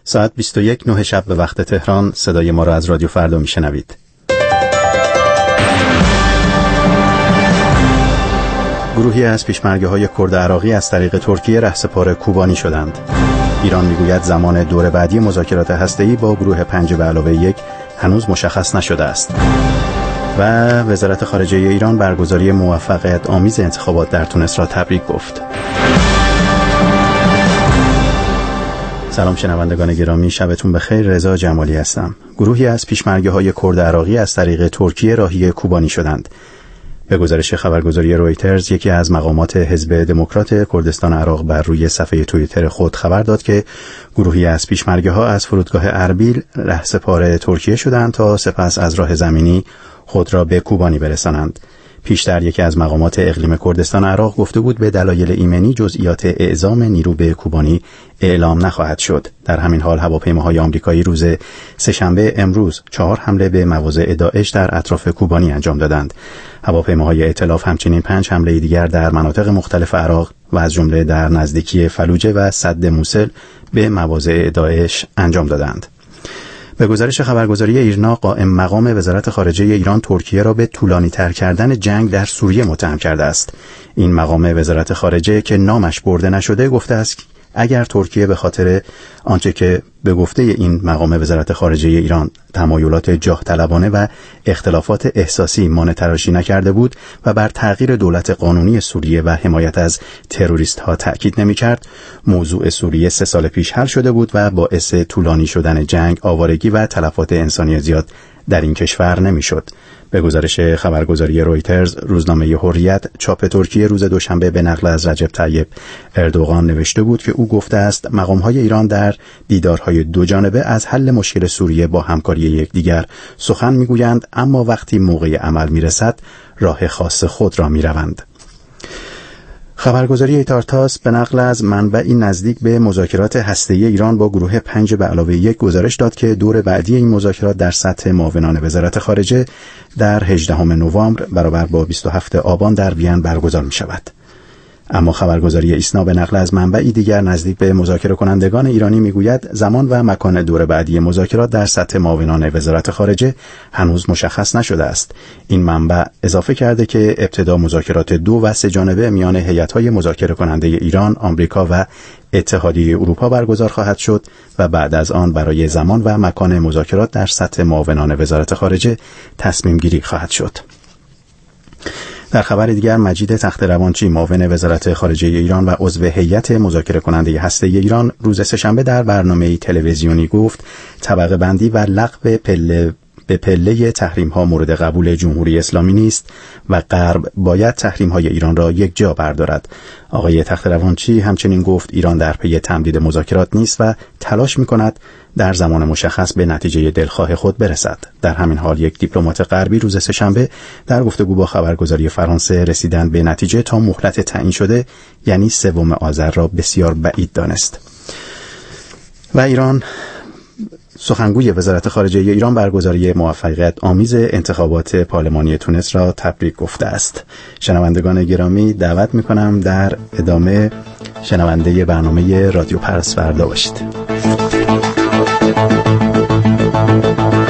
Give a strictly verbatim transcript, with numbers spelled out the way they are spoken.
ساعت بیست و یک نه شب به وقت تهران صدای ما را از رادیو فردا میشنوید. گروهی از پیشمرگه‌های کرد عراقی از طریق ترکیه رهسپار کوبانی شدند. ایران میگوید زمان دور بعدی مذاکرات هسته‌ای با گروه پنج به علاوه یک هنوز مشخص نشده است. و وزارت خارجه ایران برگزاری موفقیت آمیز انتخابات در تونس را تبریک گفت. سلام شنوندگان گرامی، شبتون بخیر. رضا جمالی هستم. گروهی از پیشمرگه‌های کرد عراقی از طریق ترکیه راهی کوبانی شدند. به گزارش خبرگزاری رویترز، یکی از مقامات حزب دموکرات کردستان عراق بر روی صفحه توییتر خود خبر داد که گروهی از پیشمرگه‌ها از فرودگاه اربیل رهسپار ترکیه شدند تا سپس از راه زمینی خود را به کوبانی برسانند. پیشتر یکی از مقامات اقلیم کردستان عراق گفته بود به دلایل ایمنی جزئیات اعزام نیرو به کوبانی اعلام نخواهد شد. در همین حال هواپیماهای آمریکایی روز سه‌شنبه امروز چهار حمله به مواضع داعش در اطراف کوبانی انجام دادند. هواپیماهای ائتلاف همچنین پنج حمله دیگر در مناطق مختلف عراق و از جمله در نزدیکی فلوجه و سد موصل به مواضع داعش انجام دادند. به گزارش خبرگزاری ایرنا، قائم مقام وزارت خارجه ایران ترکیه را به طولانی تر کردن جنگ در سوریه متهم کرده است. این مقام وزارت خارجه که نامش برده نشده گفته است اگر ترکیه به خاطر آنچه که به گفته این مقام وزارت خارجه ایران تمایلات جاه طلبانه و اختلافات احساسی مانع تراشی نکرده بود و بر تغییر دولت قانونی سوریه و حمایت از تروریست ها تأکید نمی کرد، موضوع سوریه سه سال پیش حل شده بود و باعث طولانی شدن جنگ، آوارگی و تلفات انسانی زیاد در این کشور نمی شد. به گزارش خبرگزاری رویترز، روزنامه حریت چاپ ترکیه روز دوشنبه به نقل از رجب طیب اردوغان نوشته بود که او گفته است مقام‌های ایران در دیدارهای دو جانبه از حل مشکل سوریه با همکاری یکدیگر سخن میگویند، اما وقتی موقع عمل میرسد راه خاص خود را میروند. خبرگزاری ایتارتاس به نقل از منبعی نزدیک به مذاکرات هسته‌ای ایران با گروه پنج به علاوه یک گزارش داد که دور بعدی این مذاکرات در سطح معاونان وزارت خارجه در هجدهم نوامبر برابر با بیست و هفتم آبان در وین برگزار می شود. اما خبرگزاری ایسنا به نقل از منبعی دیگر نزدیک به مذاکره کنندگان ایرانی میگوید زمان و مکان دور بعدی مذاکرات در سطح معاونان وزارت خارجه هنوز مشخص نشده است. این منبع اضافه کرده که ابتدا مذاکرات دو و سه جانبه میان هیئت‌های مذاکره کننده ایران، آمریکا و اتحادیه اروپا برگزار خواهد شد و بعد از آن برای زمان و مکان مذاکرات در سطح معاونان وزارت خارجه تصمیم گیری خواهد شد. در خبر دیگر، مجید تخت‌روانچی معاون وزارت خارجه ایران و عضو هیئت مذاکره کننده هسته‌ای ایران روز سه‌شنبه در برنامه تلویزیونی گفت طبقه بندی و لغو پله به پله تحریم ها مورد قبول جمهوری اسلامی نیست و غرب باید تحریم های ایران را یک جا بردارد. آقای تخت‌روانچی همچنین گفت ایران در پی تمدید مذاکرات نیست و تلاش می‌کند در زمان مشخص به نتیجه دلخواه خود برسد. در همین حال یک دیپلمات غربی روز سه‌شنبه در گفتگو با خبرگزاری فرانسه رسیدن به نتیجه تا مهلت تعیین شده یعنی سوم آذر را بسیار بعید دانست. و ایران سخنگوی وزارت خارجه ایران برگزاری موفقیت آمیز انتخابات پارلمانی تونس را تبریک گفته است. شنوندگان گرامی، دعوت می‌کنم در ادامه شنونده برنامه رادیو پرس فردا باشید.